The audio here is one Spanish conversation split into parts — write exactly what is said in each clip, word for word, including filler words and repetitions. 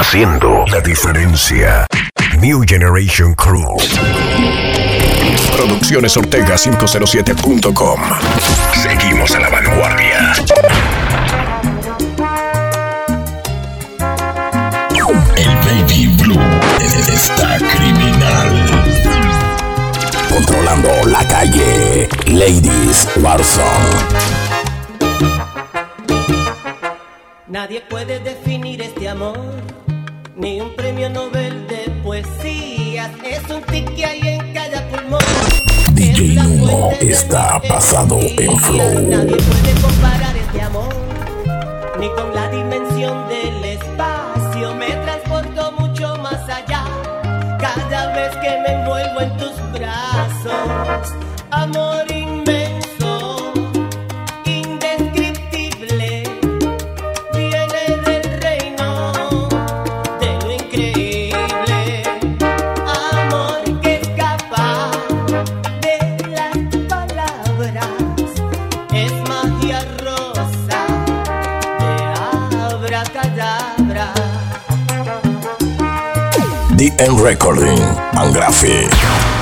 haciendo la diferencia. New Generation Crew. Producciones Ortega cinco cero siete punto com. Seguimos a la vanguardia. El Baby Blue está criminal. Controlando la calle. Ladies Warzone. Nadie puede definir este amor, ni un premio Nobel de poesías. Es un tic que hay en cada pulmón. D J Nuno está pasado en flow. Nadie puede comparar este amor, ni con la dimensión del espacio. Me transporto mucho más allá, cada vez que me envuelvo en tus brazos. Amor inmenso, indescriptible, viene del reino de lo increíble. Amor que escapa de las palabras, es magia rosa de abracadabra. D M Recording and Graphic.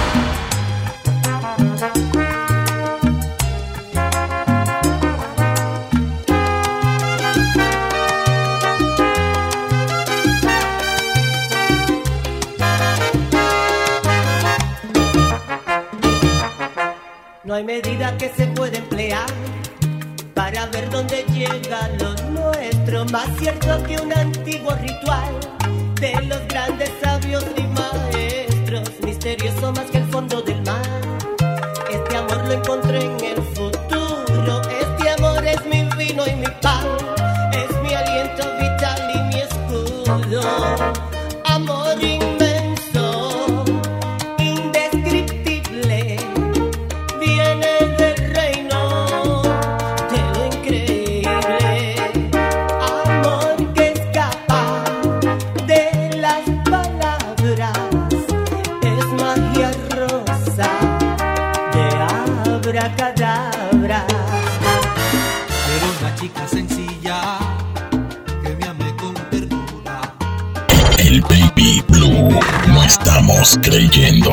No hay medida que se pueda emplear para ver dónde llega lo nuestro, más cierto que un antiguo ritual de los grandes sabios y maestros, misterioso más que el fondo del mar. Este amor lo encontré en el futuro, este amor es mi vino y mi pan, es mi aliento vital y mi escudo. Amor inmenso, indescriptible, viene del reino de lo increíble. Amor que escapa de las palabras, es magia rosa de abracadabra. Pero una chica sencilla que me ame con ternura. El Baby Blue, no estamos creyendo.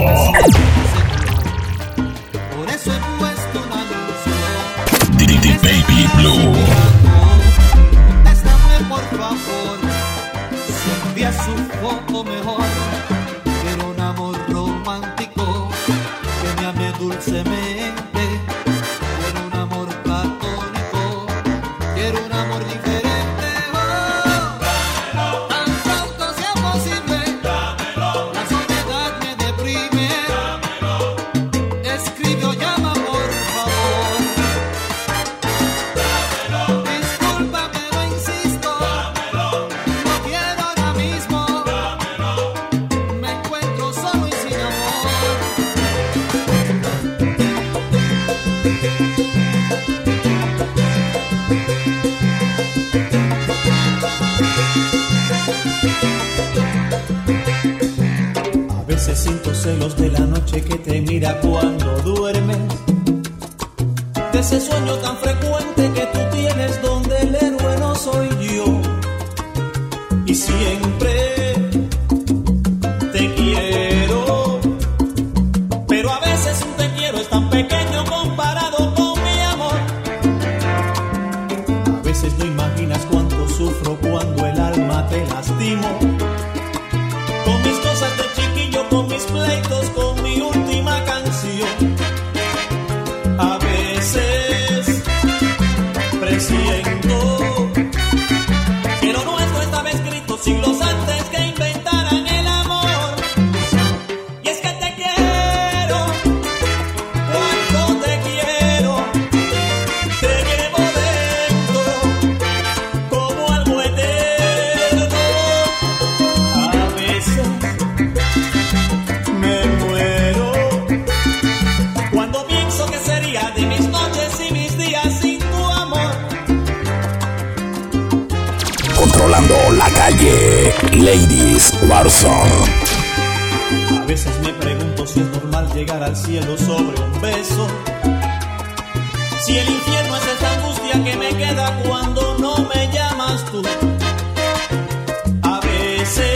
Por eso he puesto un anuncio. D D Baby Blue. Contéstame por favor, si envías su foto mejor. Quiero un amor romántico que me ame dulcemente. Quiero un amor platónico, quiero un amor diferente. Oh, tan pronto sea posible, la soledad me deprime. Escribe o llama por favor. Disculpa pero insisto, no quiero ahora mismo. Me encuentro solo y sin amor. A veces siento celos de la noche que te mira cuando duermes, de ese sueño tan frecuente que tú tienes donde el héroe no soy yo. Y siempre te quiero, pero a veces un te quiero es tan pequeño comparado con mi amor. A veces no imaginas cuánto sufro cuando el alma te lastimo, con mis cosas de chiquillo, con mis pleitos, con mi última canción. A veces presiento que lo nuestro estaba escrito siglos antes que inventaran el amor. Y es que te quiero, cuánto te quiero, te llevo dentro como algo eterno. A veces me muero cuando pienso que sería de mis noches y mis días sin tu amor. Controlando la calle. Ladies Warzone. A veces me pregunto si es normal llegar al cielo sobre un beso, si el infierno es esa angustia que me queda cuando no me llamas tú. A veces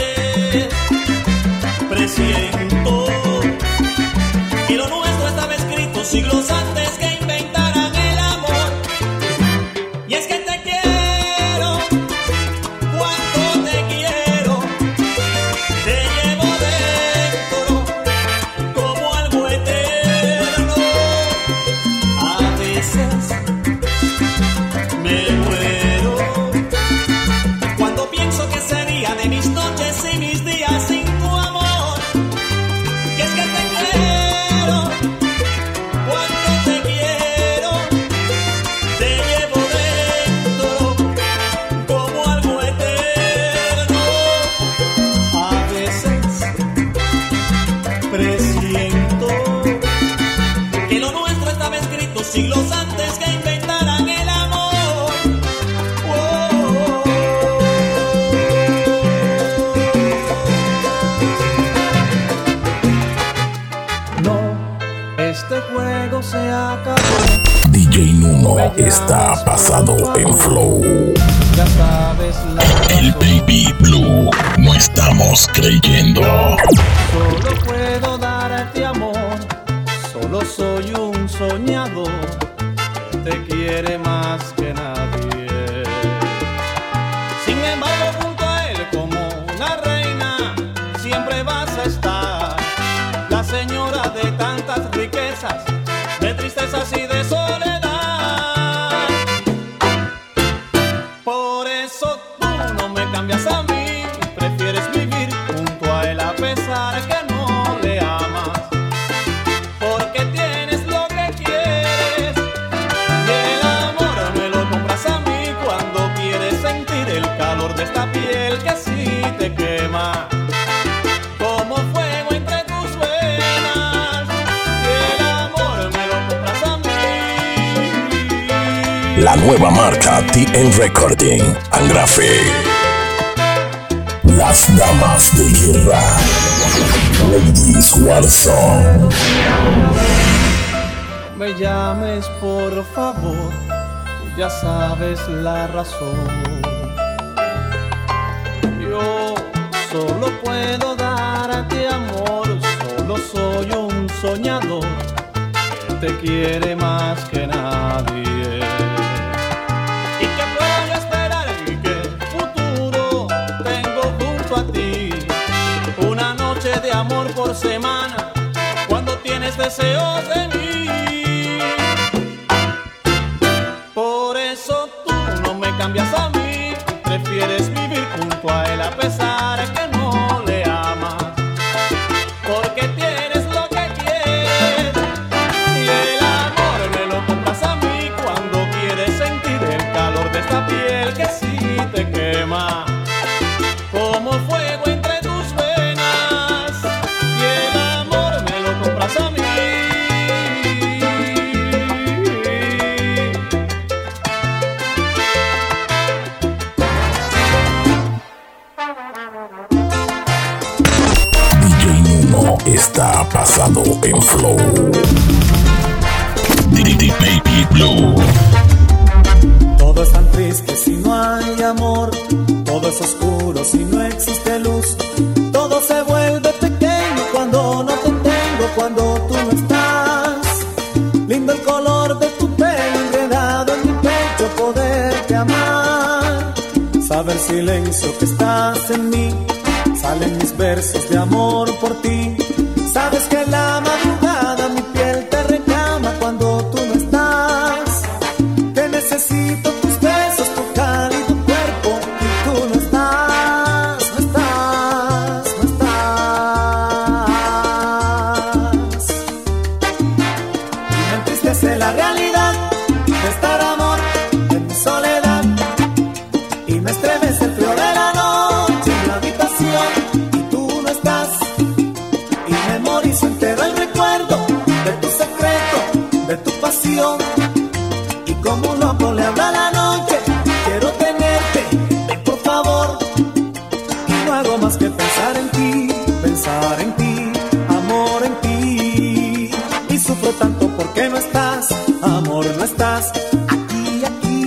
se acabó. D J Nuno está pasado en flow. Ya sabes la El razón. Baby Blue, no estamos creyendo. Solo puedo darte amor, solo soy un soñador que te quiere más que nadie. Sin embargo, junto a él como una reina, siempre vas a estar, la señora de tantas riquezas, de tristezas y de soledad. Por eso tú no me cambias a mí, prefieres vivir junto a él a pesar que no le amas, porque tienes lo que quieres y el amor me lo compras a mí cuando quieres sentir el calor de esta piel que sí te quema como fuego entre tus venas y el amor me lo compras a mí. La nueva marca T N Recording and Graphic. Las damas de guerra. Ladies Warzone. Me llames por favor, tú ya sabes la razón. Yo solo puedo darte amor, solo soy un soñador que te quiere más que nadie. ¿Y qué puedo yo esperar y qué futuro tengo junto a ti? Una noche de amor por semana cuando tienes deseos de mí. Por eso tú no me cambias a mí, prefieres vivir junto a él a pesar que no le amas, porque tienes lo que quieres y el amor me lo compras a mí cuando quieres sentir el calor de esta piel que sí te quema como fuego entre tus venas y el amor me lo compras a mí. D J Nuno está pasado en flow. D D Baby Blue. Todo es tan triste si no hay amor, todo es oscuro si no existe luz, todo se vuelve pequeño cuando no te tengo, cuando tú no estás. Lindo el color de tu pelo enredado en mi pecho, poderte amar. Sabe el silencio que estás en mí, salen mis versos de amor por ti. Sabes que en la madrugada mi piel te reclama cuando tú no estás, que necesito tus besos, tu cálido cuerpo y tú no estás, no estás, no estás. Y me entristece la realidad de estar amor en mi soledad y me estremece el frío de la noche en la habitación y tú no estás. Y memorizo entero el recuerdo de tu secreto, de tu pasión. Y como un loco le habla la noche, quiero tenerte, ven por favor. Y no hago más que pensar en ti, pensar en ti, amor en ti. Y sufro tanto porque no estás, amor no estás, aquí, aquí.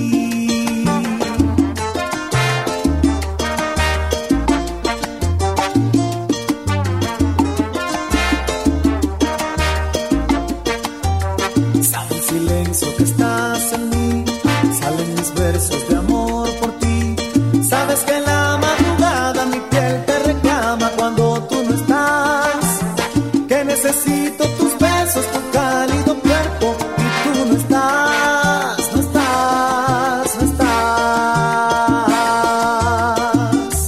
Sabe el silencio que estás en mí, salen mis versos de amor por ti. Sabes que en la madrugada mi piel te reclama cuando tú no estás, que necesito tus besos, tu cálido cuerpo y tú no estás, no estás, no estás.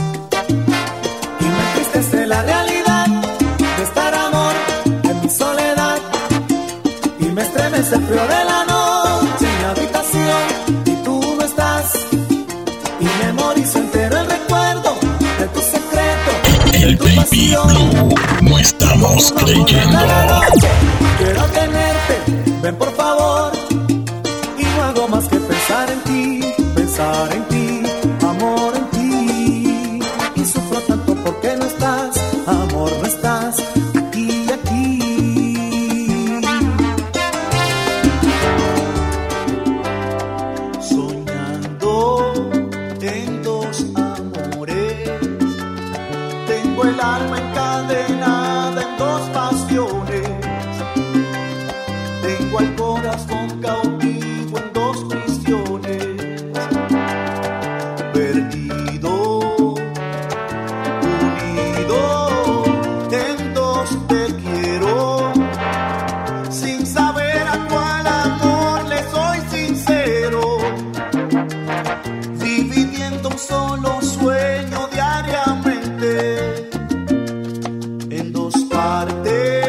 Y me entristece la realidad de estar amor en mi soledad y me estremece el frío de la noche en la habitación y tú no estás. Y memorizo entero el recuerdo de tu secreto, El de tu Baby pasión. Blue, no estamos creyendo. Quiero tenerte, ven por favor. Y no hago más que pensar en ti, pensar en ti, amor en ti. Y sufro tanto porque no estás, amor no estás, aquí, aquí. el alma encadenada en dos pasiones. Tengo al corazón cautivo en dos prisiones. Perdido, unido, en dos te quiero. Sin saber a cuál amor le soy sincero. Dividiendo un solo sueño diariamente en dos partes.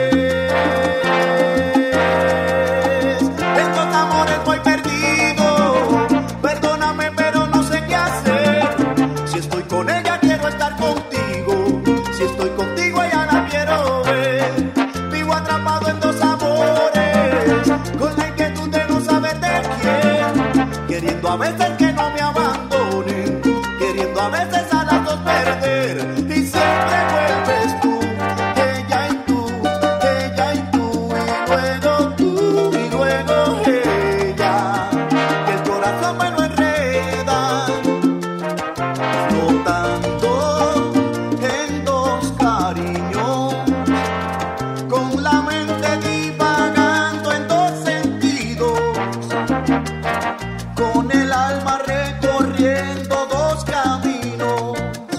En dos amores voy perdido. Perdóname, pero no sé qué hacer. Si estoy con ella, quiero estar contigo. Si estoy contigo, ella la quiero ver. Vivo atrapado en dos amores, con la inquietud de no saber de quién. Queriendo a veces que no me abandonen, queriendo a veces a las dos perder. Y siempre vuelves tú, ella y tú, ella y tú, y luego tú, y luego ella. Que el corazón me lo enreda, flotando en dos cariños, con la mente divagando en dos sentidos, con el alma recorriendo dos caminos,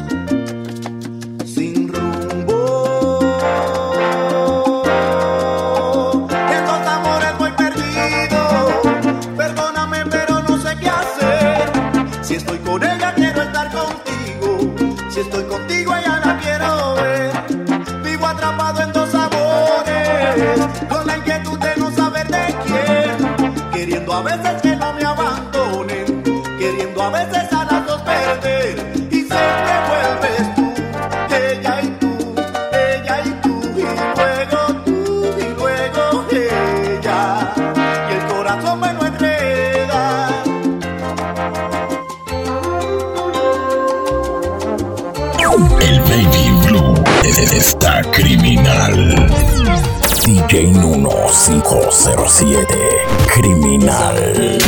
sin rumbo. En dos amores voy perdido. Perdóname, pero no sé qué hacer. Si estoy con ella, quiero estar contigo. Si estoy contigo, ella la quiero ver. Vivo atrapado en dos amores, con la inquietud de no saber de quién. Queriendo a veces que no me abandonen, queriendo a veces a las dos perder. Y siempre vuelves tú, ella y tú, ella y tú, y luego tú, y luego ella. Y el corazón me lo enreda. El Baby Blue está criminal. D J Nuno cinco cero siete, criminal.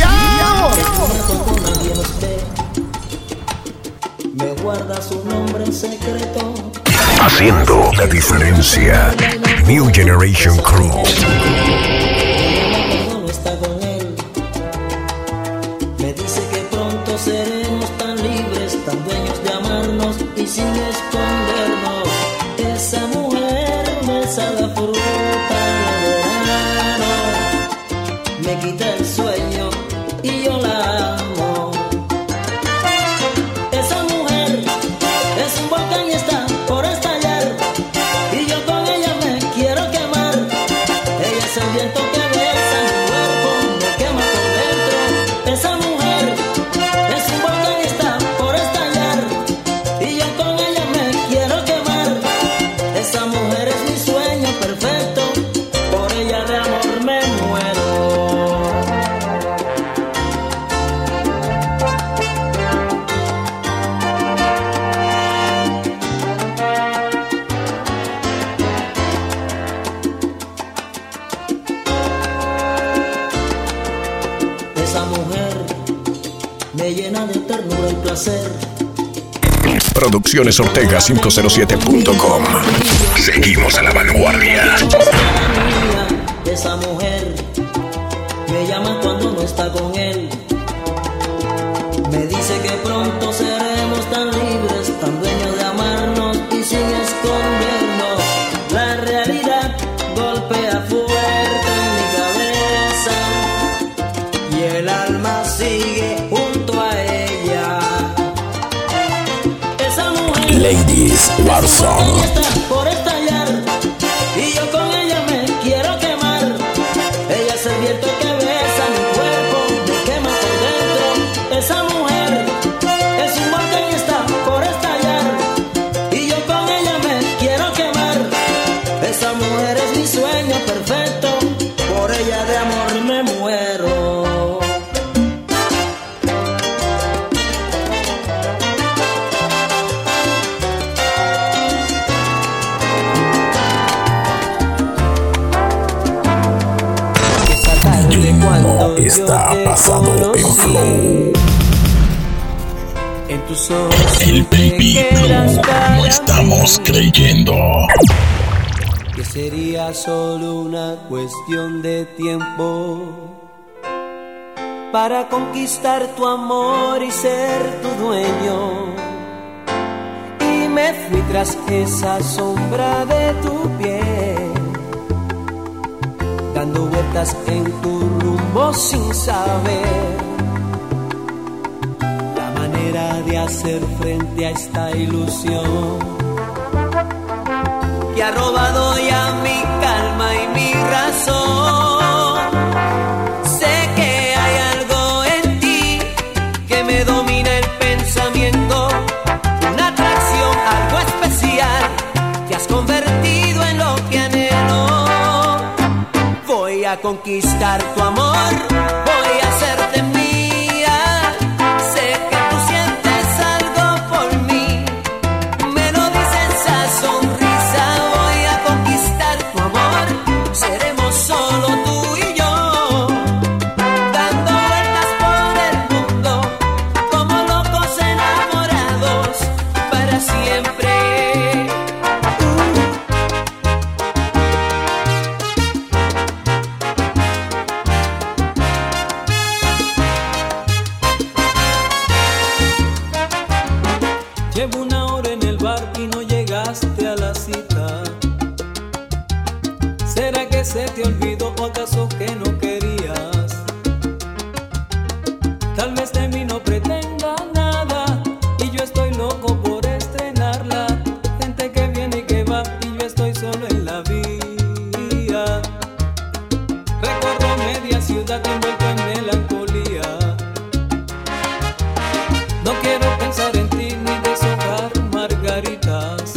Me guarda su nombre en secreto. Haciendo la diferencia. New Generation Crew. Cuando no está con él, me dice que pronto seremos tan libres, tan dueños de amarnos y sin escondernos. Esa mujer me sabe a fruta de verano, me quita el sueño y yo la amo. Esa mujer es un volcán y está por estallar, y yo con ella me quiero quemar. Ella es el viento que besa mi cuerpo, me quema por dentro. Esa mujer es un volcán y está por estallar, y yo con ella me quiero quemar. Esa mujer es mi sueño perfecto, por ella de amor me muero. Esa mujer me llena de ternura y placer. Producciones Ortega cinco cero siete punto com. Seguimos a la vanguardia. Esa mujer me llama cuando no está con él. Me dice que pronto seremos tan libres, tan dueños de amarnos y sin escondernos. La realidad golpea fuerte en mi cabeza y el alma sigue junto a ella. Esa mujer Ladies Warzone. ella está por estallar y yo con ella me quiero quemar. Ella es el viento que besa mi cuerpo, me quema por dentro. Esa mujer es un volcán y está por estallar, y yo con ella me quiero quemar. Esa mujer es mi sueño perfecto, por ella de amor me muero. Está pasado en flow. En tus ojos. El Baby Blue, no estamos creyendo. Que sería solo una cuestión de tiempo para conquistar tu amor y ser tu dueño. Y me fui tras esa sombra de tu piel, dando vueltas en tu rumbo sin saber la manera de hacer frente a esta ilusión que ha robado ya mi calma y mi razón. Sé que hay algo en ti que me domina el pensamiento, una atracción, algo especial que has convertido en lo que anhelo. Voy a conquistar tu amor, voy a hacerte mía. Sé que tú sientes algo por mí, me lo dice esa sonrisa. Voy a conquistar tu amor, seremos solo tú y yo, dando vueltas por el mundo como locos enamorados para siempre. Llevo una hora en el bar y no llegaste a la cita. ¿Será que se te olvidó o acaso que no querías? Tal vez de mí no pretenda nada y yo estoy loco por estrenarla. Gente que viene y que va y yo estoy solo en la vía. Recorro media ciudad envuelto en melancolía. No quiero pensar en ti ni deshojar margaritas.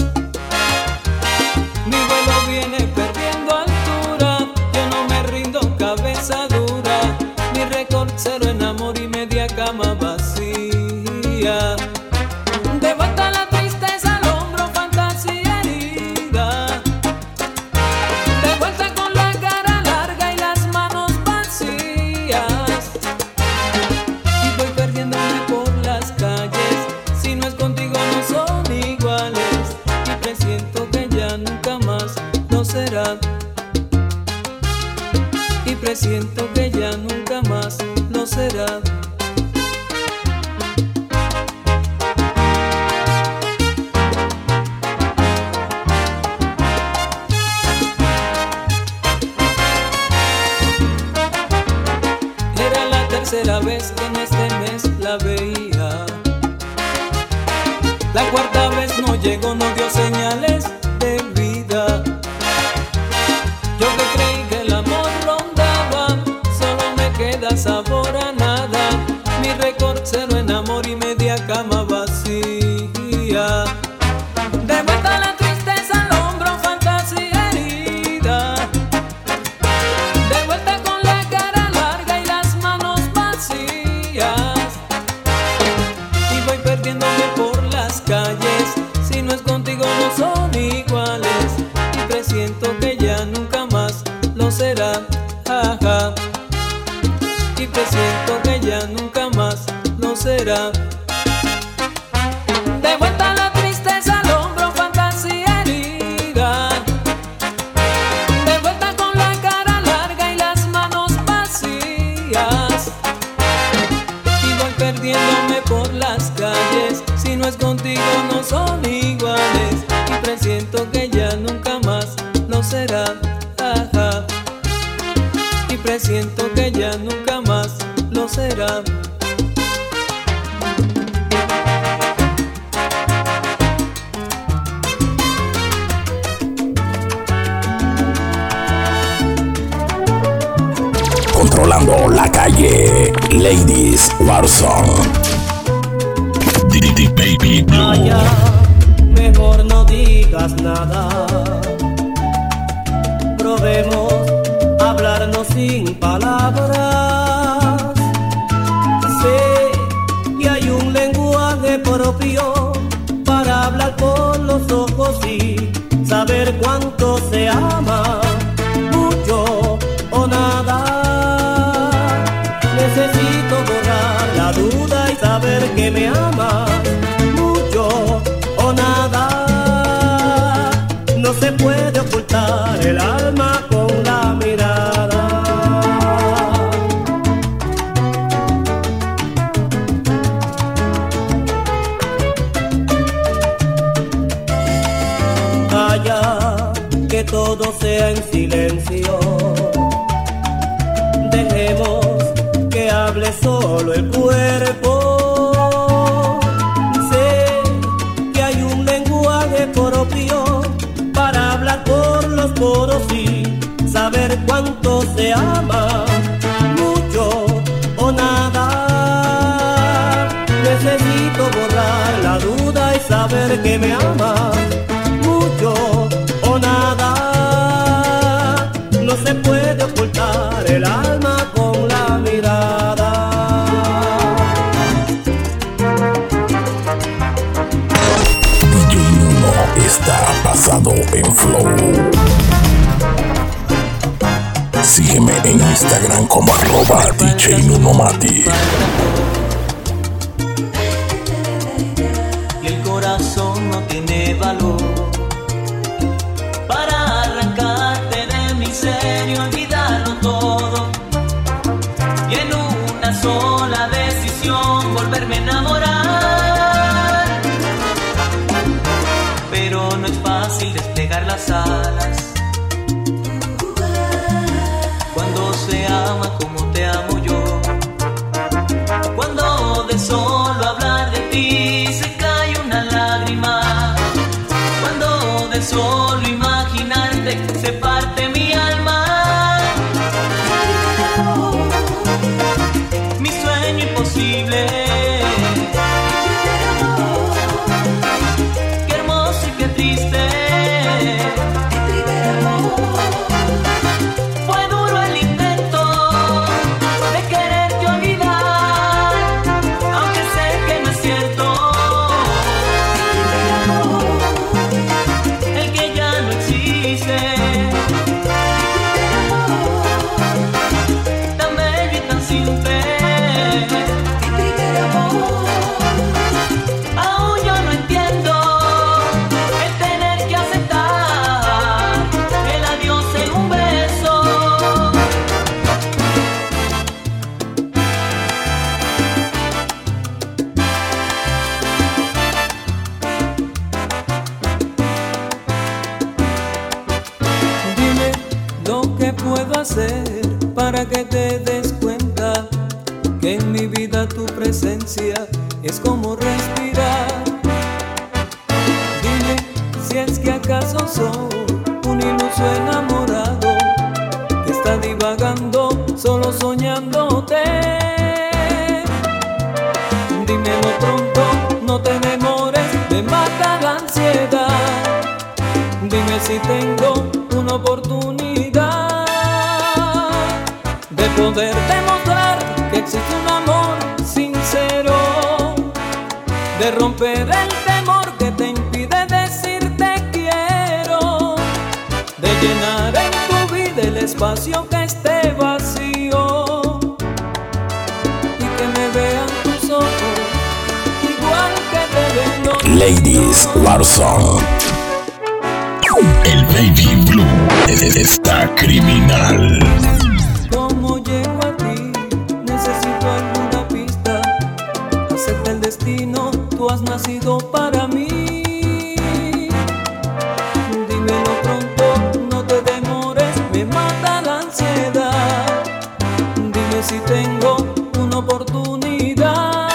Mi vuelo viene perdiendo altura, yo no me rindo, cabeza dura. Mi récord cero en amor y media cama vacía. De vuelta la tristeza al hombro, fantasía herida. De vuelta con la cara larga y las manos vacías. Y voy perdiéndome por las calles, si no es contigo no son iguales. Y presiento que ya nunca más lo será. Y presiento que ya nunca más lo será. Era la tercera vez que en este mes la veía. La cuarta vez no llegó, no dio señales de vida. Yo que creí que el amor rondaba, solo me queda sabor a nada. Mi récord cero en amor y media cama vacía. De vuelta la tristeza al hombro, fantasía herida. De vuelta con la cara larga y las manos vacías. Y voy perdiéndome por las calles, si no es contigo no son iguales. Y presiento que ya nunca más lo será. Ajá. Y presiento que ya nunca más lo será. De vuelta la tristeza al hombro, fantasía herida. De vuelta con la cara larga y las manos vacías. Y voy perdiéndome por las calles, si no es contigo no son iguales. Y presiento que ya nunca más lo será. Ajá. Y presiento que ya nunca más lo será. Controlando la calle, Ladies Warzone. D D Baby Blue. Vaya, mejor no digas nada. Probemos hablarnos sin palabras. Sé que hay un lenguaje propio para hablar con los ojos y saber cuánto se ama, mucho o nada. Necesito borrar la duda y saber que me amas. vaya, que todo sea en silencio. Dejemos que hable solo el cuerpo. Sé que hay un lenguaje propio para hablar por los poros y saber cuánto se ama, mucho o nada. Necesito borrar la duda y saber que me amas, mucho o nada. No se puede ocultar el alma con la mirada. D J Nuno está pasado en flow. Sígueme en Instagram como arroba D J Nuno Mati. Y el corazón no tiene valor para arrancarte de mi ser y olvidarlo todo. Y en una sola decisión volverme a enamorar. Pero no es fácil desplegar las alas cuando se ama como te amo yo. Cuando de solo hablar de ti se cae una lágrima. Cuando de solo imaginarte se parte mi alma. Mi sueño imposible. Qué hermoso y qué triste. Fue duro el intento de quererte olvidar, aunque sé que no es cierto el que ya no existe. Tan bello y tan simple. Aún yo no entiendo el tener que aceptar el adiós en un beso. Dime lo que puedo hacer para que te des cuenta que en mi vida tu presencia es como respirar. Dime si es que acaso soy un iluso enamorado que está divagando solo soñándote. Dímelo pronto, no te demores, me mata la ansiedad. Dime si tengo una oportunidad de poder demostrar que existe un amor sincero, de romper el temor que te impide decirte quiero, de llenar en tu vida el espacio que esté vacío y que me vean tus ojos igual que te ven los Ladies Larson. El Baby Blue está criminal. ¿Cómo llego a ti? Necesito alguna pista. Acepta el destino, tú has nacido para mí. Dímelo pronto, no te demores, me mata la ansiedad. Dime si tengo una oportunidad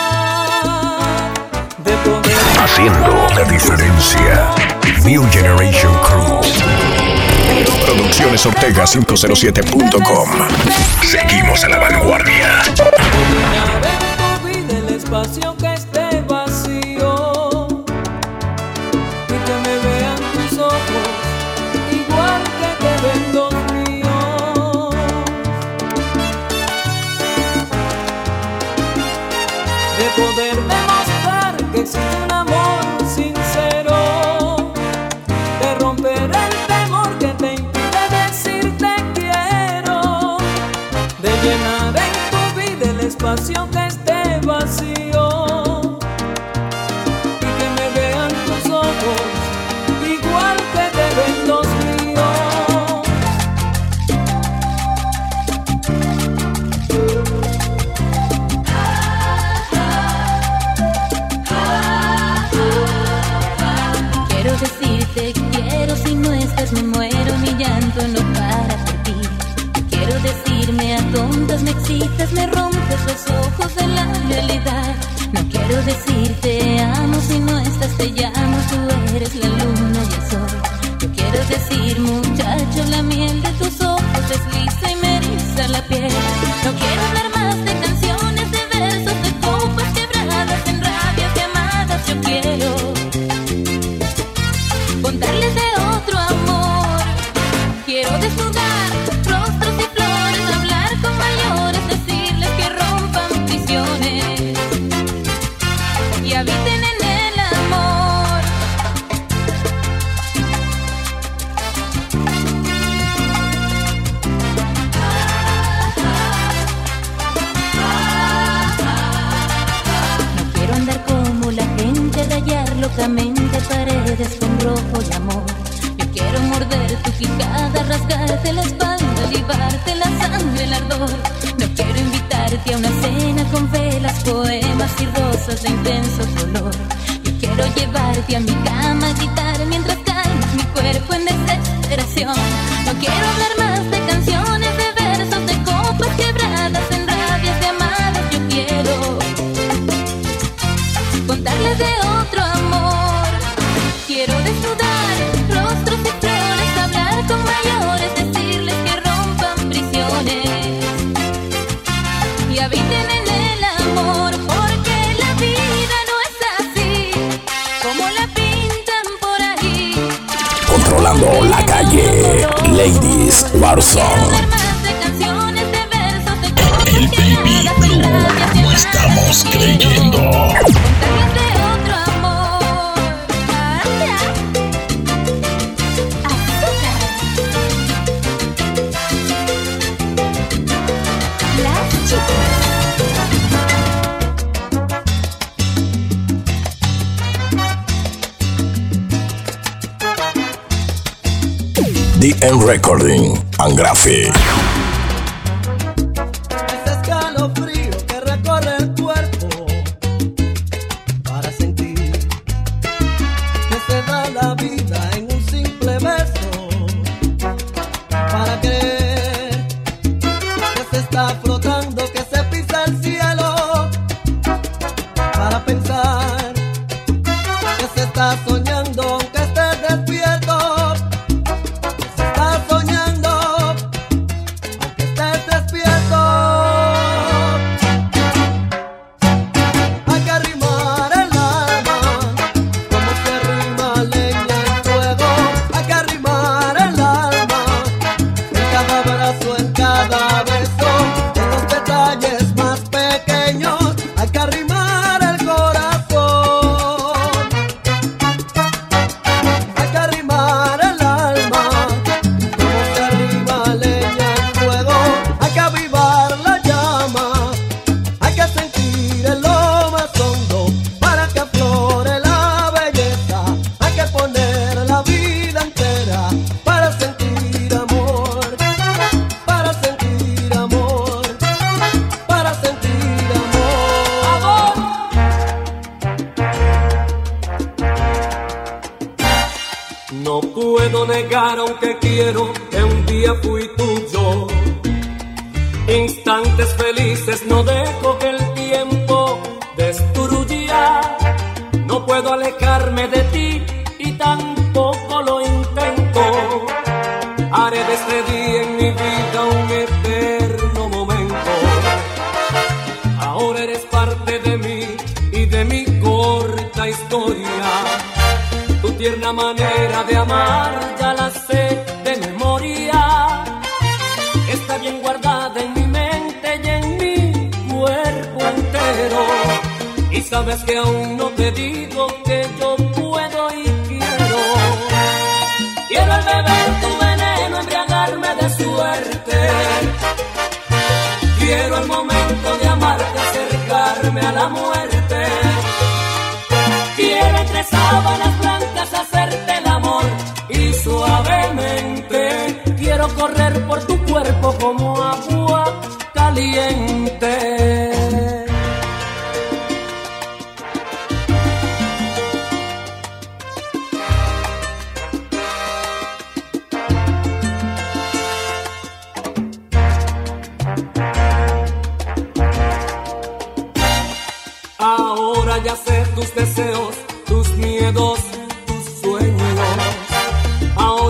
de poder Haciendo la diferencia. New Generation Crew. Producciones Ortega cinco cero siete punto com. Seguimos a la vanguardia. llenar en tu vida el espacio que esté vacío y que me vean tus ojos igual que te ven los míos. De poder demostrar que existe un amor sincero, de romper el temor que te impide decirte quiero, de llenar en tu vida el espacio que esté vacío necesitas, me rompes los ojos de la realidad. No quiero decir te amo, si no estás te llamo. Tú eres la luna y el sol. Yo quiero decir, muchacho, la miel de tus ojos es lisa y me eriza la piel. No quiero hablar más de canciones, de versos, de copas quebradas, en rabias y amadas. Yo quiero contarles de otro amor. Quiero desnudar rostros y flores, hablar con mayores, decirles que rompan prisiones y habiten en el amor. No quiero andar como la gente, rayar locamente paredes con rojo y amor. Yo quiero morder tu quijada, rasgarte la espalda, llevarte la sangre, el ardor. No quiero invitarte a una cena con velas, poemas y rosas de intenso color. Yo quiero llevarte a mi cama, gritar mientras calmas mi cuerpo en desesperación. No quiero hablar más de canciones, de versos, de copas quebradas, en rabias de amadas. Yo quiero contarles de otro amor. Quiero desnudar rostros y flores, hablar con mayores, decirles que rompan prisiones y habiten en el amor, porque la vida no es así como la pintan por ahí. Controlando la calle, Ladies Warzone. El Baby Blue, no estamos creyendo. Contarles de otro amor. Anda. Azúcar. Las chicas. D M Recording and Graphic. Ese escalofrío que recorre el cuerpo para sentir que se da la vida en un simple beso, para creer que se está flotando, que se pisa el cielo, para pensar que se está soñando aunque estés despierto. No puedo negar, aunque quiero, que un día fui tuyo. Instantes felices no dejo que el tiempo destruya. No puedo alejarme de ti y tampoco lo intento. Haré de este día en mi vida un eterno momento. Ahora eres parte de mí y de mi corta historia. Tu tierna manera de amar ya la sé de memoria. Está bien guardada en mi mente y en mi cuerpo entero. Y sabes que aún no te digo que yo puedo y quiero. Quiero al beber tu veneno, embriagarme de suerte. Quiero al momento de amarte, acercarme a la muerte. Quiero entre sábanas blancas hacerte el amor y suavemente quiero correr por tu cuerpo como agua caliente.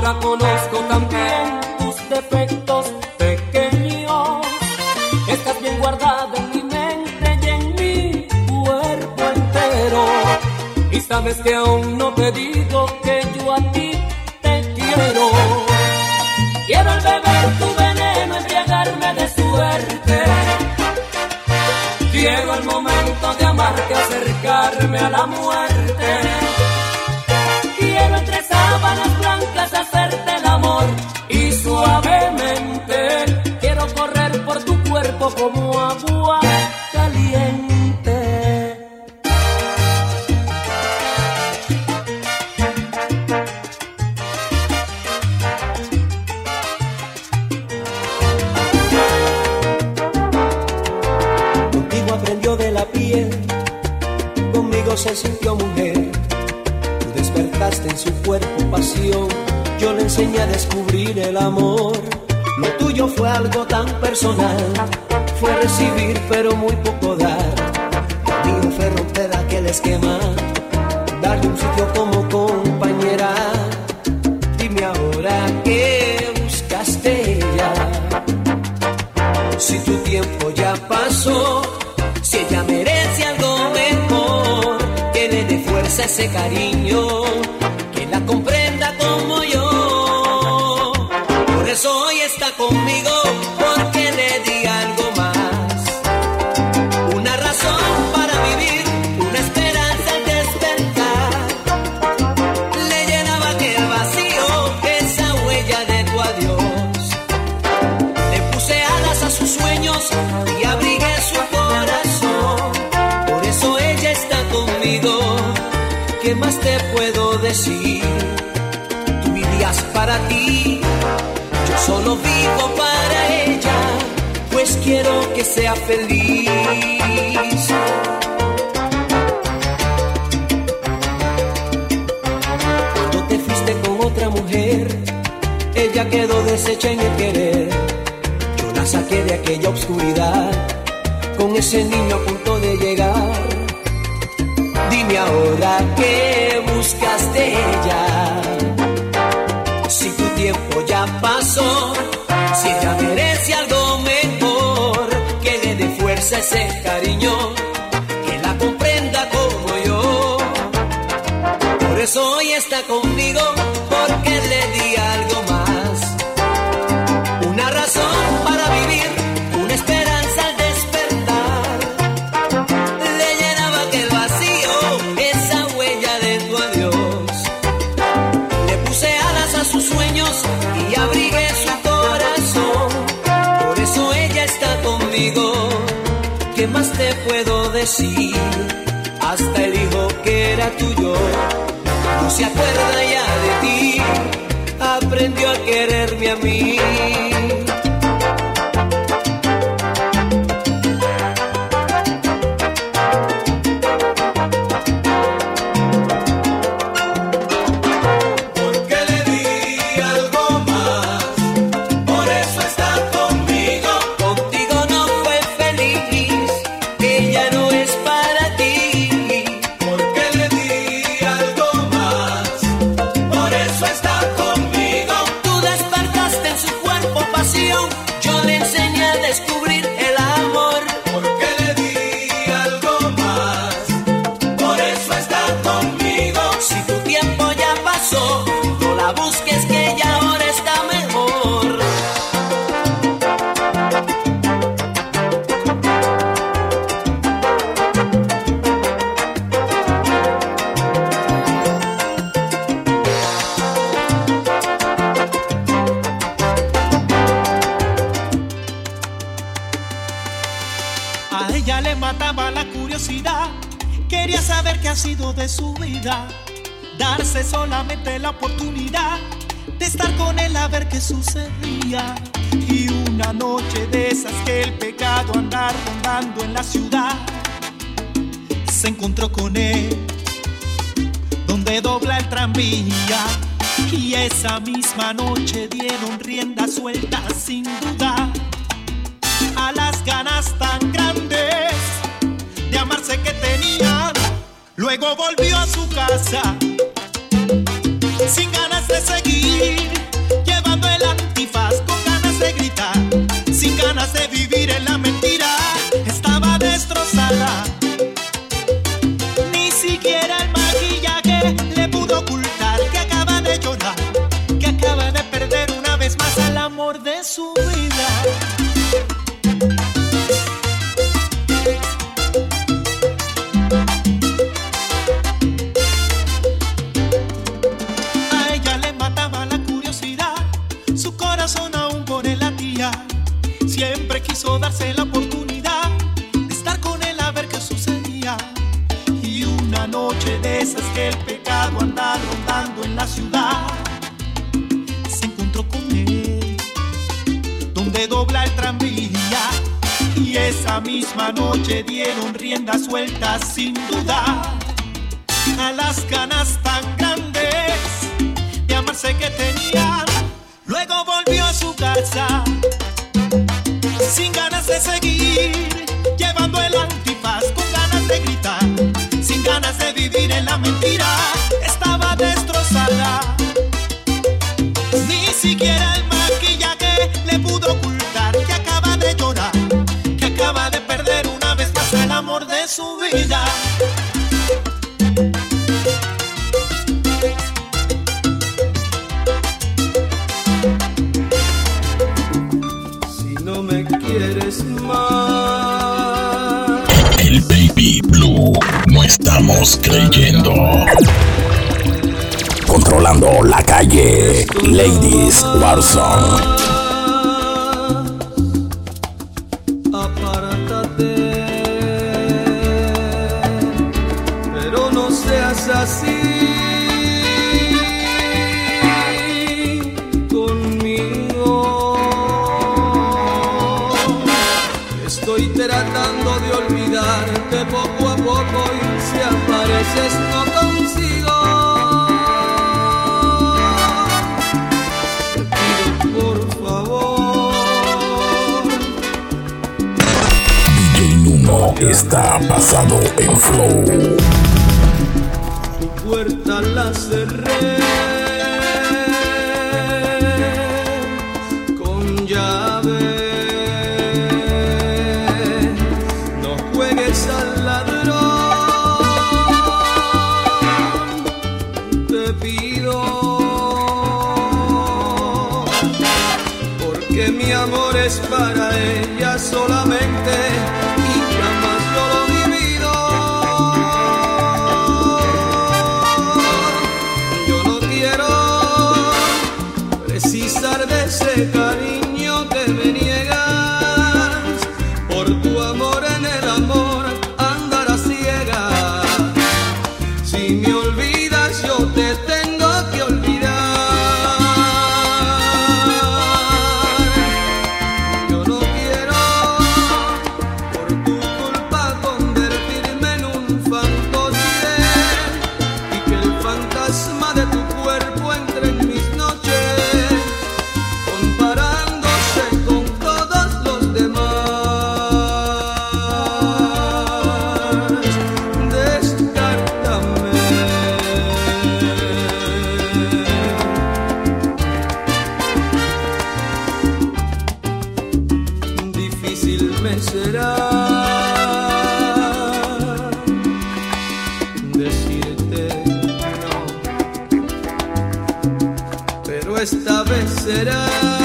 ahora conozco también tus defectos pequeños. Estás bien guardada en mi mente y en mi cuerpo entero. Y sabes que aún no te digo que yo a ti te quiero. Quiero al beber tu veneno, embriagarme de suerte. Quiero al momento de amarte acercarme a la muerte. Quiero entre sábanas blancas hacerte el amor y suavemente quiero correr por tu cuerpo como agua caliente. Contigo aprendió de la piel, conmigo se sintió mujer. Despertaste en su cuerpo pasión, yo le enseñé a descubrir el amor. Lo tuyo fue algo tan personal, fue recibir pero muy poco dar. Lo mío fue romper aquel esquema, darle un sitio como compañera. Dime ahora qué buscaste ya, si tu tiempo ya pasó, si ella merece algo mejor, que le dé fuerza a ese cariño, que la comprenda como yo. Por eso hoy está conmigo, porque le di algo más, una razón para vivir, una esperanza al despertar. Le llenaba aquel vacío, esa huella de tu adiós. Le puse alas a sus sueños y abrigué su corazón. Por eso ella está conmigo. ¿Qué más te puedo decir? Tú vivías para ti, yo solo vivo para ella, pues quiero que sea feliz. Cuando te fuiste con otra mujer, ella quedó deshecha en el querer. Yo la saqué de aquella oscuridad, con ese niño a punto de llegar. Dime ahora qué buscas de ella, si tu tiempo ya pasó, si ella merece algo mejor, que le dé fuerza a ese cariño, que la comprenda como yo. Por eso hoy está conmigo, porque le di algo más, una razón para vivir, una esperanza al despertar. Le llenaba aquel vacío, esa huella de tu adiós. Le puse alas a sus sueños y abrigué su corazón. Por eso ella está conmigo. ¿Qué más te puedo decir? Hasta el hijo que era tuyo no se acuerda ya de ti, aprendió a quererme a mí. Quería saber qué ha sido de su vida, darse solamente la oportunidad de estar con él a ver qué sucedía. Y una noche de esas que el pecado anda rondando en la ciudad, se encontró con él donde dobla el tranvía. Y esa misma noche dieron rienda suelta sin duda a las ganas tan grandes de amarse que tenían. Luego volvió a su casa sin ganas de seguir ganas de vivir en la mentira. Estaba destrozada. Ni siquiera el maquillaje le pudo ocultar que acaba de llorar, que acaba de perder una vez más al amor de su vida. A ella le mataba la curiosidad, su corazón aún por él latía. Siempre quiso darse la oportunidad de estar con él a ver qué sucedía. Y una noche de esas que el pecado anda rondando en la ciudad, se encontró con él donde dobla el tranvía. Y esa misma noche dieron rienda suelta sin duda a las ganas tan grandes de amarse que tenían. Luego volvió a su casa sin ganas de seguir, llevando el antifaz, con ganas de gritar, sin ganas de vivir en la mentira. Estaba destrozada. Ni siquiera el maquillaje le pudo ocultar que acaba de llorar, que acaba de perder una vez más el amor de su vida. Quieres más. El Baby Blue, no estamos creyendo. Controlando la calle, Ladies Warzone. Apártate, pero no seas así. Tratando de olvidarte poco a poco y si apareces no consigo. Te pido por favor. D J Nuno está pasado en flow. Tu puerta la cerré con llave. Al ladrón te pido, porque mi amor es para ella solamente y jamás yo lo divido. Yo no quiero precisar de ese cariño que me niegas, por tu amor en el amor. Si me olvidas, yo te tengo que olvidar. Yo no quiero, por tu culpa, convertirme en un fantasía y que el fantasma de tu cuerpo entre en mis noches, comparándose con todos los demás. Será decirte no, pero esta vez será.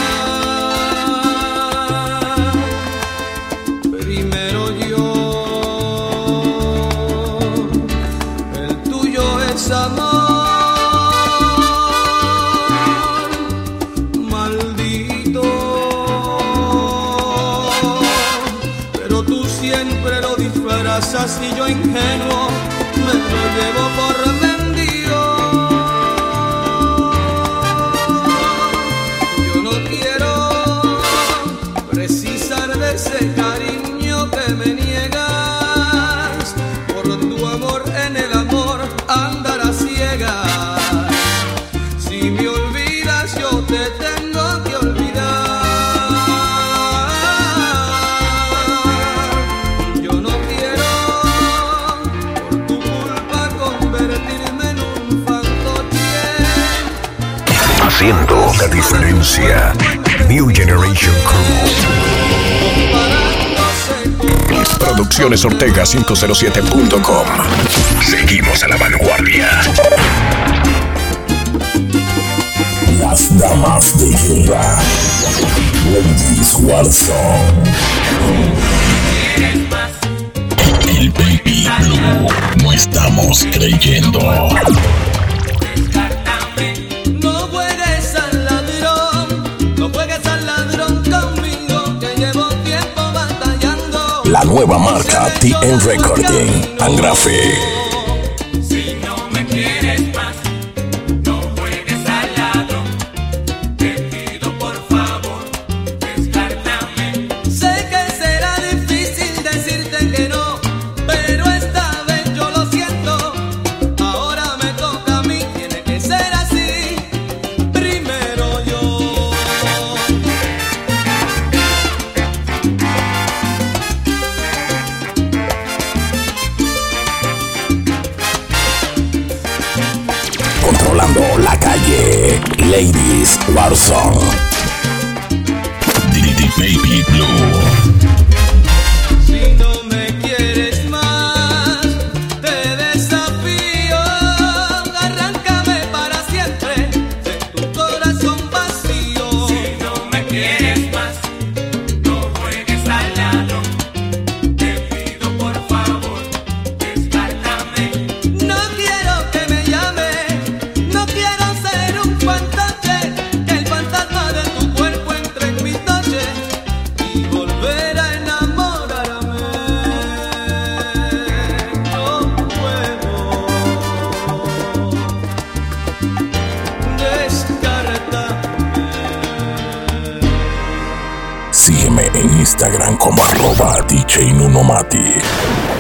Primero yo, el tuyo es amor, maldito. Siempre lo disfrazas y yo ingenuo me lo llevo por vendido. Yo no quiero precisar de ese cariño que me niegas, por tu amor en el amor andar a ciegas. Si me olvidas yo te tengo que olvidar. Haciendo la diferencia. New Generation Crew. Producciones Ortega quinientos siete punto com. Seguimos a la vanguardia. Las damas de guerra. Ladies Warzone. El Baby Blue. No estamos creyendo. No juegues al ladrón, no juegues al ladrón conmigo, que llevo tiempo batallando. La nueva marca T N Recording, Angrafe. Si no me quieres más, no juegues al ladrón. Te pido por favor, descártame. Sé que será difícil decirte que no, pero esta vez yo lo siento. Ahora me toca a mí, tiene que ser así. Primero yo. Controlando la calle, Ladies Warzone. D D Baby Blue. Si no me quieres más, te desafío. Arráncame para siempre de tu corazón vacío. Si no me quieres más, no juegues al ladrón. Te pido por favor, descártame. No quiero que me llames, no quiero ser un fantoche, que el fantasma de tu cuerpo entre en mis noches y volver a enamorarme. No puedo descartarme. Sígueme en Instagram como arroba D J Nunomati.